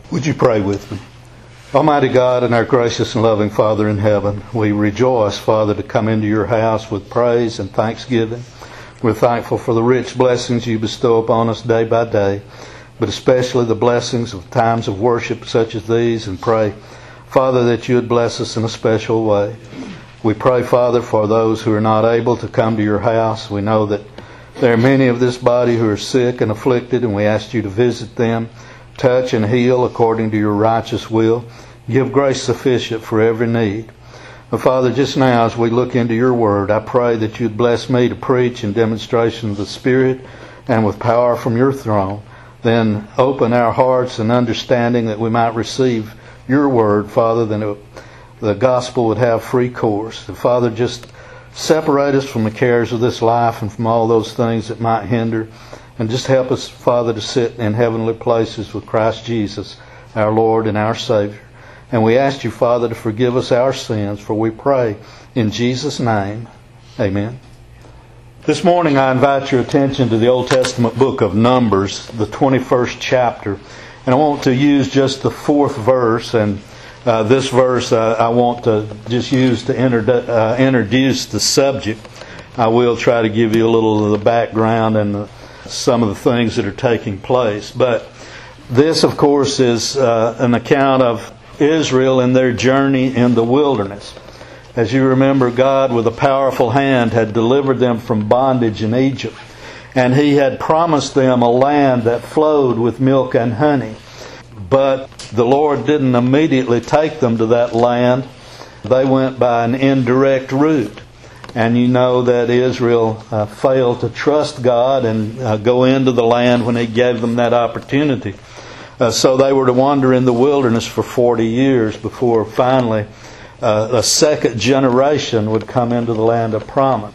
Would you pray with me? Almighty God and our gracious and loving Father in heaven, we rejoice, Father, to come into your house with praise and thanksgiving. We're thankful for the rich blessings you bestow upon us day by day, but especially the blessings of times of worship such as these, and pray, Father, that you would bless us in a special way. We pray, Father, for those who are not able to come to your house. We know that there are many of this body who are sick and afflicted, and we ask you to visit them, touch and heal according to your righteous will. Give grace sufficient for every need. Father, just now as we look into your word, I pray that you'd bless me to preach in demonstration of the Spirit and with power from your throne. Then open our hearts and understanding that we might receive your word, Father, that the gospel would have free course. And Father, just separate us from the cares of this life and from all those things that might hinder. And just help us, Father, to sit in heavenly places with Christ Jesus, our Lord and our Savior. And we ask you, Father, to forgive us our sins, for we pray in Jesus' name. Amen. This morning I invite your attention to the Old Testament book of Numbers, the 21st chapter. And I want to use just the 4th verse, and this verse I want to just use to introduce the subject. I will try to give you a little of the background and some of the things that are taking place. But this, of course, is an account of Israel in their journey in the wilderness. As you remember, God with a powerful hand had delivered them from bondage in Egypt, and He had promised them a land that flowed with milk and honey. But the Lord didn't immediately take them to that land. They went by an indirect route. And you know that Israel failed to trust God and go into the land when He gave them that opportunity. So they were to wander in the wilderness for 40 years before finally a second generation would come into the land of promise.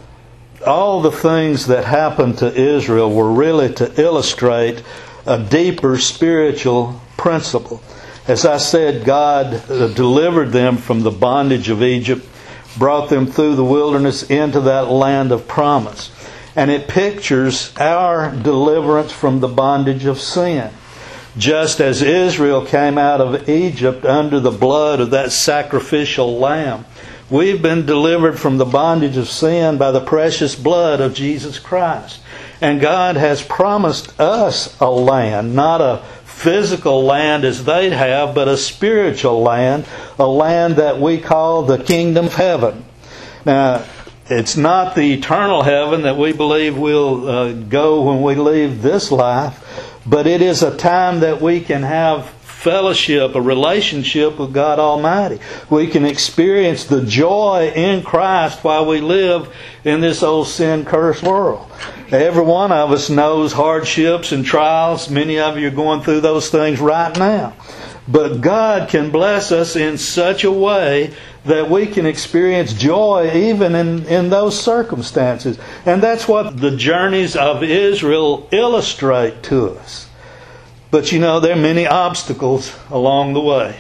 All the things that happened to Israel were really to illustrate a deeper spiritual principle. As I said, God delivered them from the bondage of Egypt, brought them through the wilderness into that land of promise. And it pictures our deliverance from the bondage of sin. Just as Israel came out of Egypt under the blood of that sacrificial lamb, we've been delivered from the bondage of sin by the precious blood of Jesus Christ. And God has promised us a land, not a physical land as they have, but a spiritual land, a land that we call the kingdom of heaven. Now, it's not the eternal heaven that we believe we'll go when we leave this life, but it is a time that we can have fellowship, a relationship with God Almighty. We can experience the joy in Christ while we live in this old sin-cursed world. Every one of us knows hardships and trials. Many of you are going through those things right now. But God can bless us in such a way that we can experience joy even in those circumstances. And that's what the journeys of Israel illustrate to us. But you know, there are many obstacles along the way.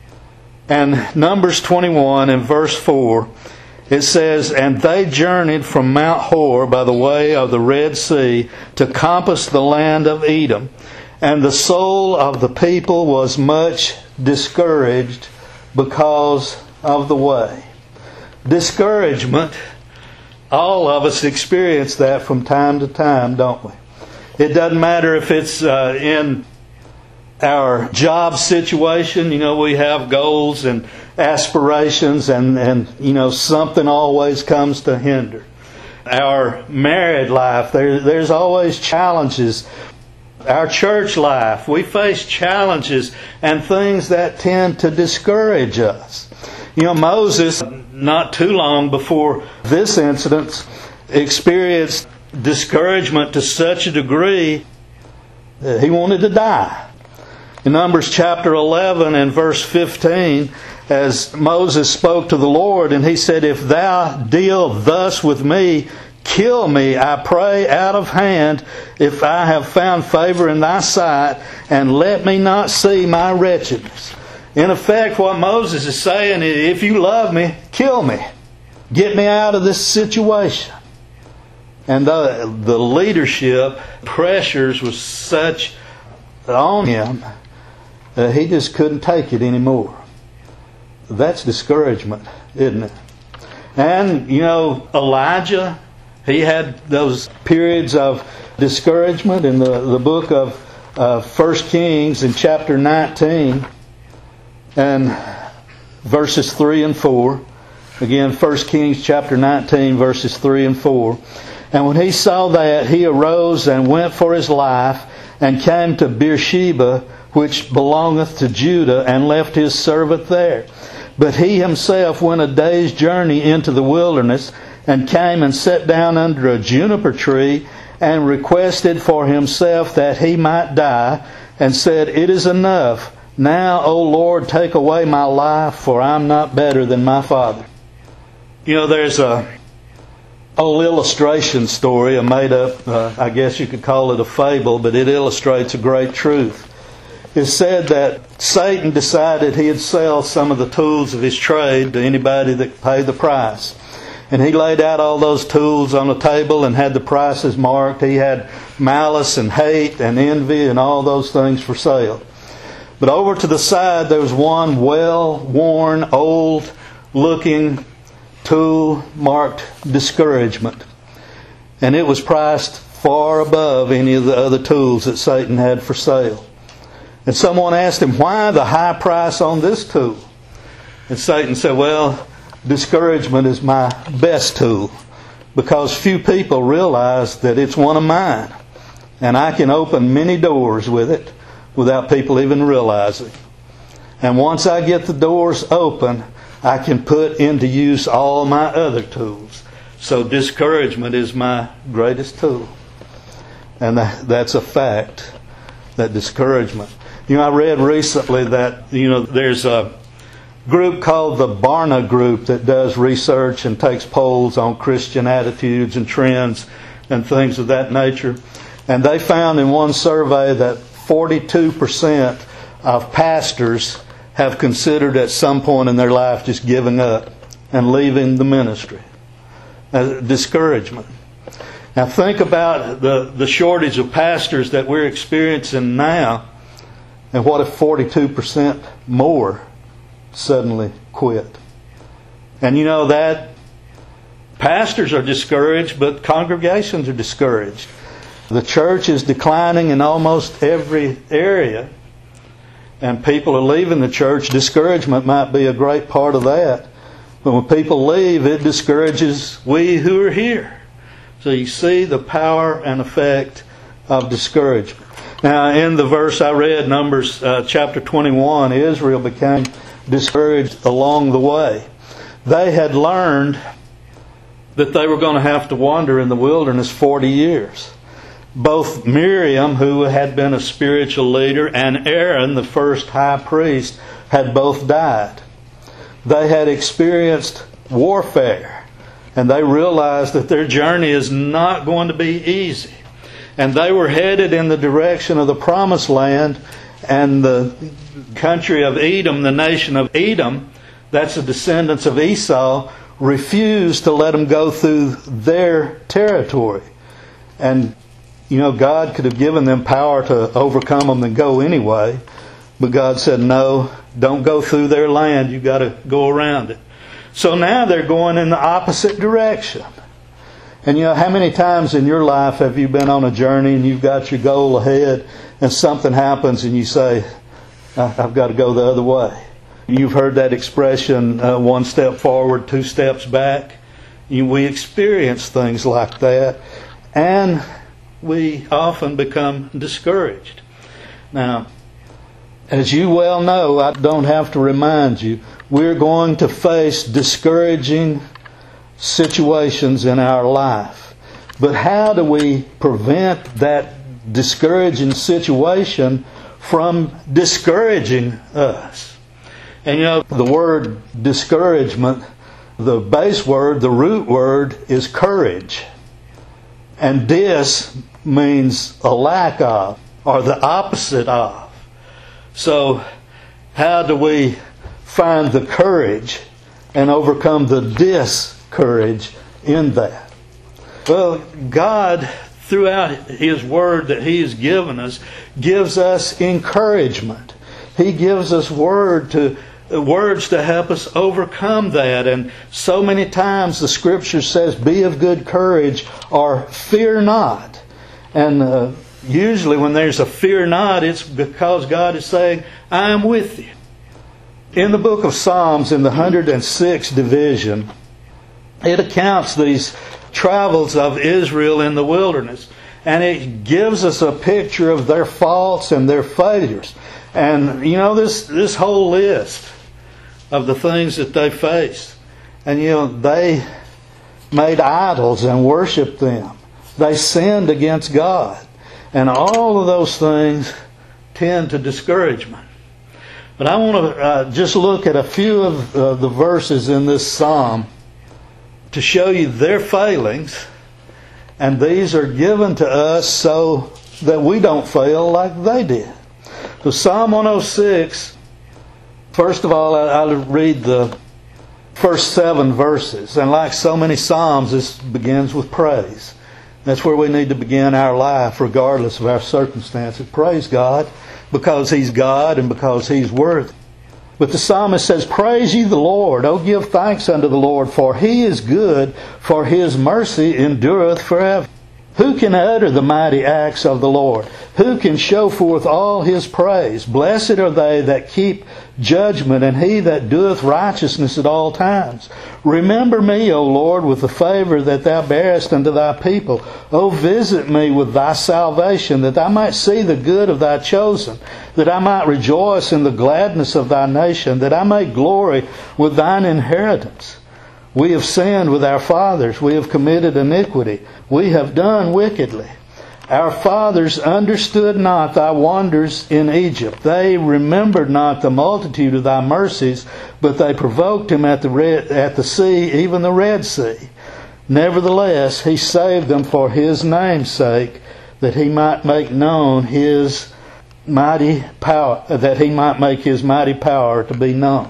And Numbers 21 and verse 4, it says, "And they journeyed from Mount Hor by the way of the Red Sea to compass the land of Edom. And the soul of the people was much discouraged because of the way." Discouragement, all of us experience that from time to time, don't we? It doesn't matter if it's in our job situation. You know, we have goals and aspirations, and you know, something always comes to hinder. Our married life, there's always challenges. Our church life, we face challenges and things that tend to discourage us. You know, Moses, not too long before this incident, experienced discouragement to such a degree that he wanted to die. In Numbers chapter 11 and verse 15, as Moses spoke to the Lord, and he said, "If thou deal thus with me, kill me, I pray, out of hand, if I have found favor in thy sight, and let me not see my wretchedness." In effect, what Moses is saying is, if you love me, kill me. Get me out of this situation. And the leadership pressures was such on him He just couldn't take it anymore. That's discouragement, isn't it? And, Elijah, he had those periods of discouragement in the book of 1 Kings in chapter 19 and verses 3 and 4. Again, 1 Kings chapter 19 verses 3 and 4. And when he saw that, he arose and went for his life and came to Beersheba, which belongeth to Judah, and left his servant there. But he himself went a day's journey into the wilderness, and came and sat down under a juniper tree, and requested for himself that he might die, and said, It is enough. Now, O Lord, take away my life, for I am not better than my father. There's a old illustration story, a made up, I guess you could call it a fable, but it illustrates a great truth. It's said that Satan decided he'd sell some of the tools of his trade to anybody that could pay the price. And he laid out all those tools on the table and had the prices marked. He had malice and hate and envy and all those things for sale. But over to the side there was one well-worn, old-looking tool marked discouragement. And it was priced far above any of the other tools that Satan had for sale. And someone asked him, why the high price on this tool? And Satan said, well, discouragement is my best tool, because few people realize that it's one of mine. And I can open many doors with it without people even realizing. And once I get the doors open, I can put into use all my other tools. So discouragement is my greatest tool. And that's a fact, that discouragement. I read recently that, there's a group called the Barna Group that does research and takes polls on Christian attitudes and trends and things of that nature. And they found in one survey that 42% of pastors have considered at some point in their life just giving up and leaving the ministry. Discouragement. Now think about the shortage of pastors that we're experiencing now. And what if 42% more suddenly quit? And that pastors are discouraged, but congregations are discouraged. The church is declining in almost every area, and people are leaving the church. Discouragement might be a great part of that. But when people leave, it discourages we who are here. So you see the power and effect of discouragement. Now, in the verse I read, Numbers chapter 21, Israel became discouraged along the way. They had learned that they were going to have to wander in the wilderness 40 years. Both Miriam, who had been a spiritual leader, and Aaron, the first high priest, had both died. They had experienced warfare, and they realized that their journey is not going to be easy. And they were headed in the direction of the Promised Land, and the country of Edom, the nation of Edom, that's the descendants of Esau, refused to let them go through their territory. And, God could have given them power to overcome them and go anyway. But God said, no, don't go through their land. You've got to go around it. So now they're going in the opposite direction. And how many times in your life have you been on a journey and you've got your goal ahead and something happens and you say, I've got to go the other way? You've heard that expression, one step forward, two steps back. We experience things like that, and we often become discouraged. Now, as you well know, I don't have to remind you, we're going to face discouraging situations in our life. But how do we prevent that discouraging situation from discouraging us? And the word discouragement, the base word, the root word is courage. And dis means a lack of, or the opposite of. So how do we find the courage and overcome the discourage in that? Well, God, throughout His Word that He has given us, gives us encouragement. He gives us words to help us overcome that. And so many times the Scripture says, be of good courage or fear not. And usually when there's a fear not, it's because God is saying, I am with you. In the book of Psalms, in the 106th division, it accounts these travels of Israel in the wilderness. And it gives us a picture of their faults and their failures. And you know, this whole list of the things that they faced. And you know, they made idols and worshipped them. They sinned against God. And all of those things tend to discouragement. But I want to just look at a few of the verses in this psalm to show you their failings. And these are given to us so that we don't fail like they did. So Psalm 106, first of all, I'll read the first 7 verses. And like so many psalms, this begins with praise. That's where we need to begin our life, regardless of our circumstances. Praise God, because He's God and because He's worthy. But the psalmist says, praise ye the Lord. O give thanks unto the Lord, for He is good, for His mercy endureth forever. Who can utter the mighty acts of the Lord? Who can show forth all His praise? Blessed are they that keep judgment, and he that doeth righteousness at all times. Remember me, O Lord, with the favor that Thou bearest unto Thy people. O visit me with Thy salvation, that I might see the good of Thy chosen, that I might rejoice in the gladness of Thy nation, that I may glory with Thine inheritance. We have sinned with our fathers. We have committed iniquity. We have done wickedly. Our fathers understood not Thy wonders in Egypt. They remembered not the multitude of Thy mercies, but they provoked Him at the sea, even the Red Sea. Nevertheless, He saved them for His name's sake, that He might make known His mighty power, that He might make His mighty power to be known.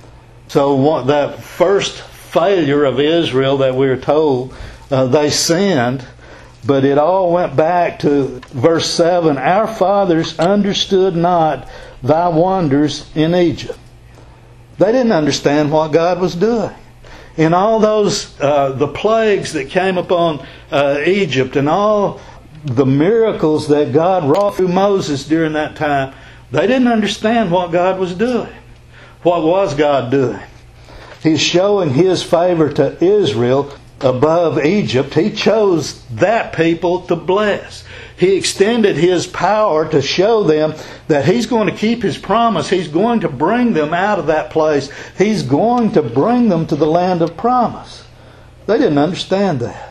So that first failure of Israel that we're told, they sinned, but it all went back to verse 7. Our fathers understood not Thy wonders in Egypt. They didn't understand what God was doing. In all those, the plagues that came upon Egypt and all the miracles that God wrought through Moses during that time, they didn't understand what God was doing. What was God doing? He's showing His favor to Israel above Egypt. He chose that people to bless. He extended His power to show them that He's going to keep His promise. He's going to bring them out of that place. He's going to bring them to the land of promise. They didn't understand that.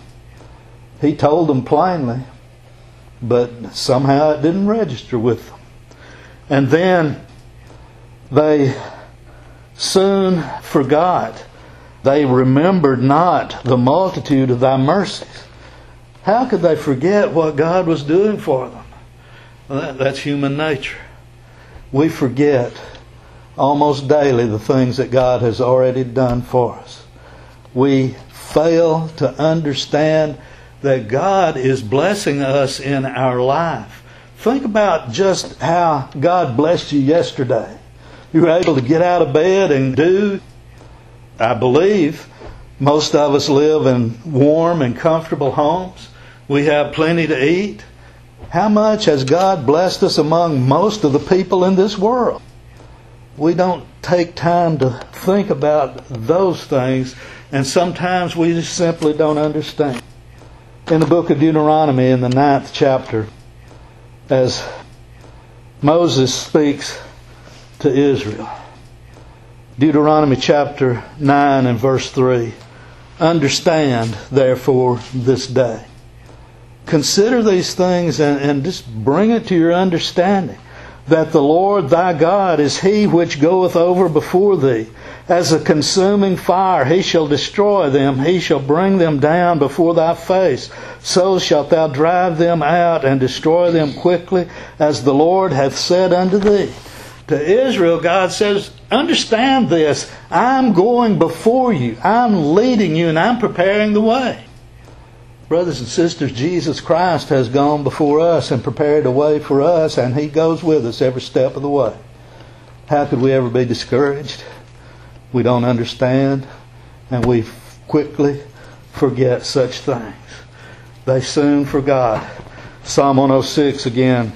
He told them plainly, but somehow it didn't register with them. And then they soon forgot. They remembered not the multitude of Thy mercies. How could they forget what God was doing for them? Well, that's human nature. We forget almost daily the things that God has already done for us. We fail to understand that God is blessing us in our life. Think about just how God blessed you yesterday. You were able to get out of bed and do. I believe most of us live in warm and comfortable homes. We have plenty to eat. How much has God blessed us among most of the people in this world? We don't take time to think about those things, and sometimes we just simply don't understand. In the book of Deuteronomy, in the 9th chapter, as Moses speaks to Israel, Deuteronomy chapter 9 and verse 3. Understand, therefore, this day. Consider these things and just bring it to your understanding, that the Lord thy God is He which goeth over before thee. As a consuming fire, He shall destroy them. He shall bring them down before thy face. So shalt thou drive them out and destroy them quickly, as the Lord hath said unto thee. To Israel, God says, understand this. I'm going before you. I'm leading you, and I'm preparing the way. Brothers and sisters, Jesus Christ has gone before us and prepared a way for us, and He goes with us every step of the way. How could we ever be discouraged? We don't understand, and we quickly forget such things. They soon forgot. Psalm 106 again,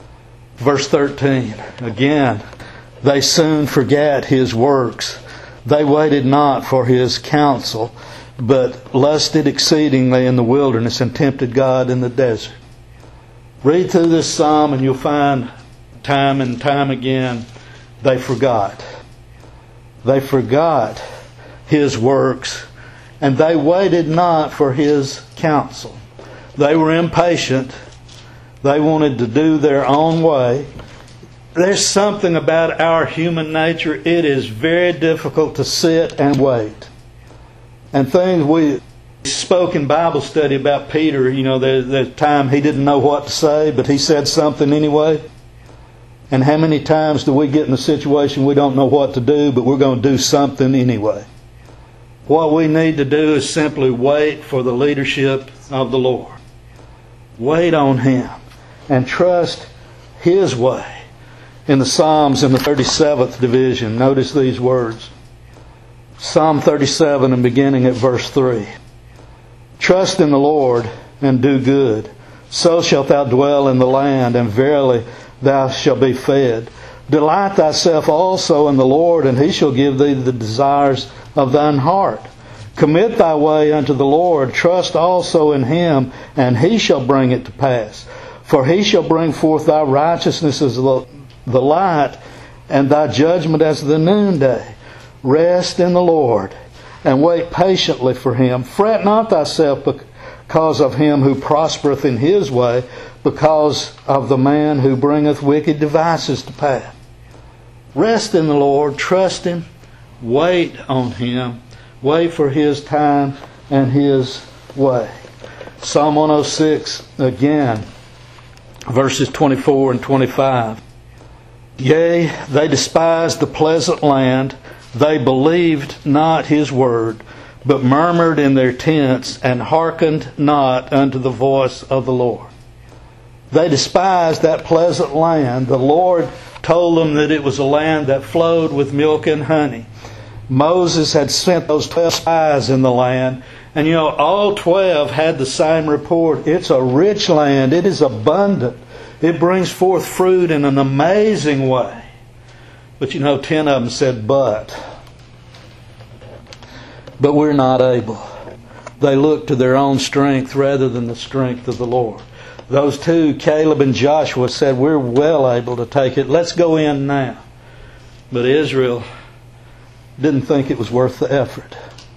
verse 13. Again, they soon forgat His works. They waited not for His counsel, but lusted exceedingly in the wilderness and tempted God in the desert. Read through this psalm and you'll find time and time again they forgot. They forgot His works, and they waited not for His counsel. They were impatient. They wanted to do their own way. There's something about our human nature. It is very difficult to sit and wait. And things we spoke in Bible study about Peter, there's time he didn't know what to say, but he said something anyway. And how many times do we get in a situation we don't know what to do, but we're going to do something anyway? What we need to do is simply wait for the leadership of the Lord. Wait on Him and trust His way. In the Psalms, in the 37th division, notice these words. Psalm 37 and beginning at verse 3. Trust in the Lord and do good. So shalt thou dwell in the land, and verily thou shalt be fed. Delight thyself also in the Lord, and He shall give thee the desires of thine heart. Commit thy way unto the Lord. Trust also in Him, and He shall bring it to pass. For He shall bring forth thy righteousness as the light, and thy judgment as the noonday. Rest in the Lord, and wait patiently for Him. Fret not thyself because of him who prospereth in his way, because of the man who bringeth wicked devices to pass. Rest in the Lord, trust Him, wait on Him, wait for His time and His way. Psalm 106, again, verses 24 and 25. Yea, they despised the pleasant land, they believed not His word, but murmured in their tents, and hearkened not unto the voice of the Lord. They despised that pleasant land. The Lord told them that it was a land that flowed with milk and honey. Moses had sent those 12 spies in the land, and all 12 had the same report. It's a rich land. It is abundant. It brings forth fruit in an amazing way. But 10 of them said, but we're not able. They looked to their own strength rather than the strength of the Lord. Those two, Caleb and Joshua, said, we're well able to take it. Let's go in now. But Israel didn't think it was worth the effort.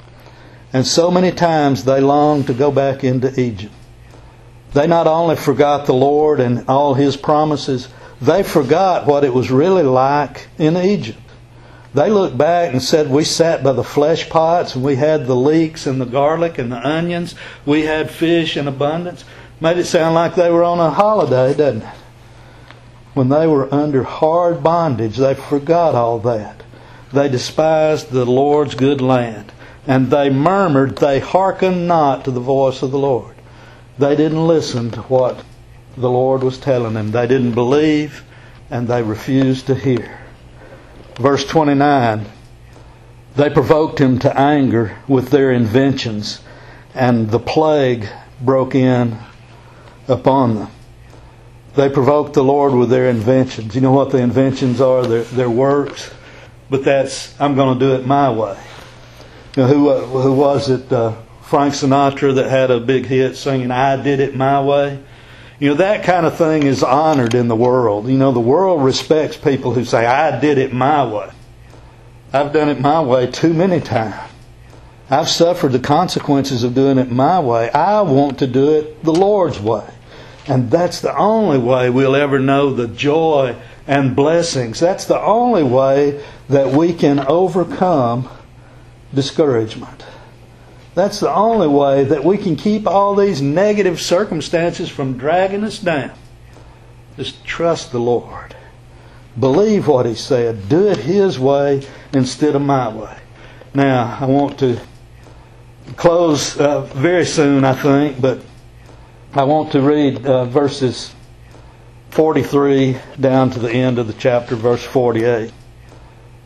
And so many times they longed to go back into Egypt. They not only forgot the Lord and all His promises, they forgot what it was really like in Egypt. They looked back and said, we sat by the flesh pots, and we had the leeks and the garlic and the onions. We had fish in abundance. Made it sound like they were on a holiday, doesn't it? When they were under hard bondage, they forgot all that. They despised the Lord's good land. And they murmured, they hearkened not to the voice of the Lord. They didn't listen to what the Lord was telling them. They didn't believe, and they refused to hear. Verse 29, they provoked Him to anger with their inventions, and the plague broke in upon them. They provoked the Lord with their inventions. You know what the inventions are? Their works. But that's, I'm going to do it my way. Who was it? Frank Sinatra that had a big hit singing, I did it my way. That kind of thing is honored in the world. The world respects people who say, I did it my way. I've done it my way too many times. I've suffered the consequences of doing it my way. I want to do it the Lord's way. And that's the only way we'll ever know the joy and blessings. That's the only way that we can overcome discouragement. That's the only way that we can keep all these negative circumstances from dragging us down. Just trust the Lord. Believe what He said. Do it His way instead of my way. Now, I want to close very soon, I think, but I want to read verses 43 down to the end of the chapter, verse 48.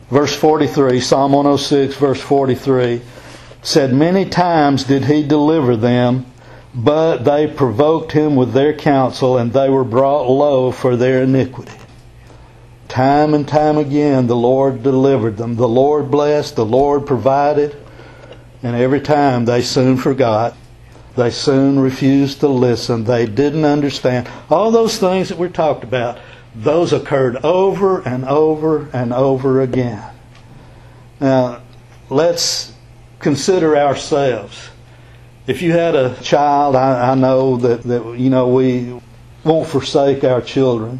Verse 43, Psalm 106, verse 43, said, "Many times did he deliver them, but they provoked him with their counsel, and they were brought low for their iniquity." Time and time again, the Lord delivered them. The Lord blessed, the Lord provided, and every time they soon forgot. They soon refused to listen. They didn't understand. All those things that we talked about, those occurred over and over and over again. Now, let's consider ourselves. If you had a child, I know that we won't forsake our children.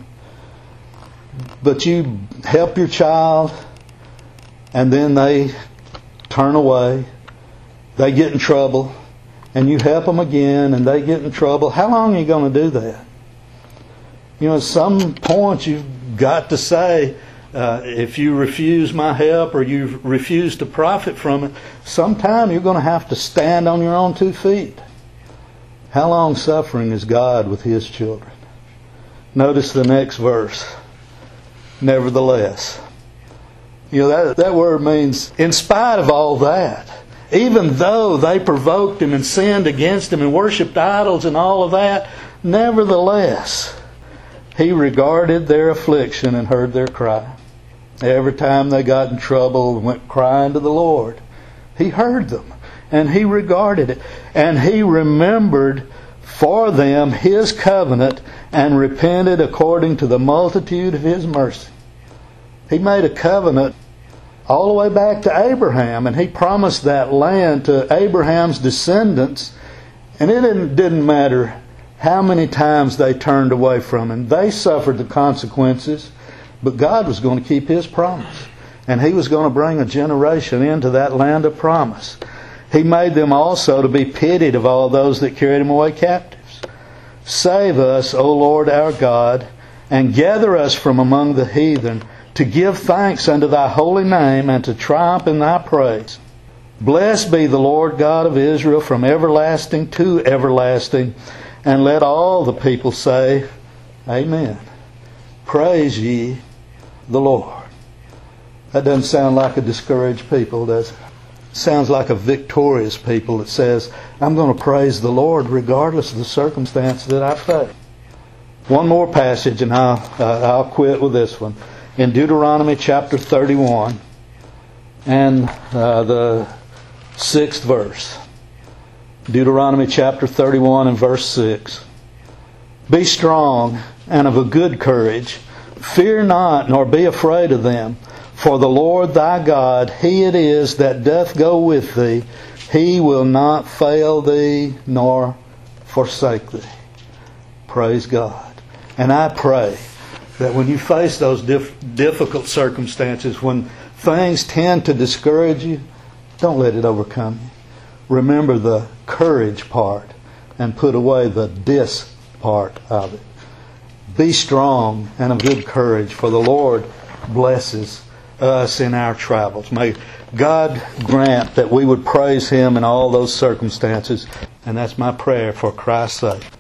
But you help your child, and then they turn away. They get in trouble, and you help them again, and they get in trouble. How long are you going to do that? At some point you've got to say, if you refuse my help or you refuse to profit from it, sometime you're going to have to stand on your own 2 feet. How long suffering is God with His children? Notice the next verse. Nevertheless. That word means in spite of all that, even though they provoked Him and sinned against Him and worshipped idols and all of that, nevertheless, He regarded their affliction and heard their cry. Every time they got in trouble and went crying to the Lord, He heard them and He regarded it. And He remembered for them His covenant and repented according to the multitude of His mercy. He made a covenant all the way back to Abraham, and He promised that land to Abraham's descendants, and it didn't matter how many times they turned away from Him. They suffered the consequences, but God was going to keep His promise, and He was going to bring a generation into that land of promise. He made them also to be pitied of all those that carried Him away captives. Save us, O Lord our God, and gather us from among the heathen, to give thanks unto Thy holy name, and to triumph in Thy praise. Blessed be the Lord God of Israel from everlasting to everlasting. And let all the people say, Amen. Praise ye the Lord. That doesn't sound like a discouraged people, does it? It sounds like a victorious people that says, I'm going to praise the Lord regardless of the circumstance that I face. One more passage and I'll quit with this one. In Deuteronomy chapter 31 and the 6th verse. Deuteronomy chapter 31 and verse 6. Be strong and of a good courage. Fear not, nor be afraid of them. For the Lord thy God, He it is that doth go with thee. He will not fail thee, nor forsake thee. Praise God. And I pray that when you face those difficult circumstances, when things tend to discourage you, don't let it overcome you. Remember the courage part and put away the dis part of it. Be strong and of good courage, for the Lord blesses us in our travels. May God grant that we would praise Him in all those circumstances. And that's my prayer for Christ's sake.